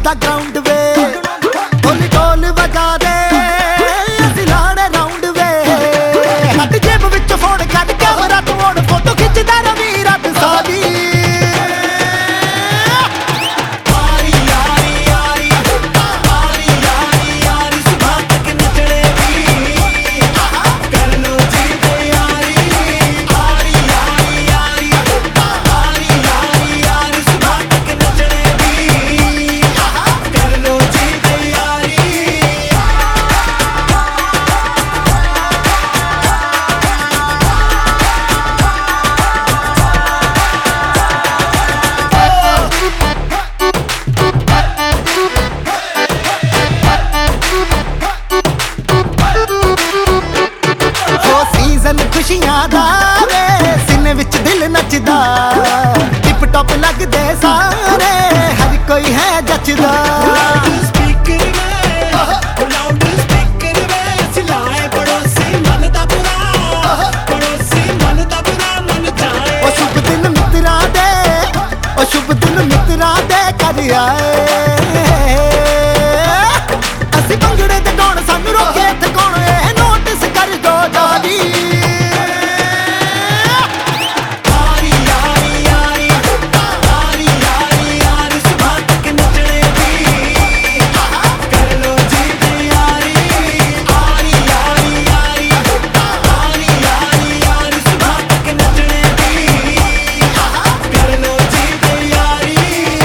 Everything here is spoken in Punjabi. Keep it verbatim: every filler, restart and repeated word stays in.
ਦਾ ਗਰਾਊਂਡ ਵੇ ਢੋਲ ਢੋਲ ਵਜਾ ਦੇ ਅਸੀਂ ਲਾਣੇ ਰਾਉਂਡ ਵੇ ਹੱਥ ਜੇਬ ਵਿੱਚ ਫੋਨ ਕੱਢ ਕੈਮਰਾ ਤੋਂ ਹੁਣ ਫੋਟੋ ਖਿੱਚਦਾ ਰਵੀ ਰਾਤ ਸਾਰੀ खुशियां दा वे सीने विच दिल नचदा टिप टॉप लगदे सारे हर कोई है जचदा।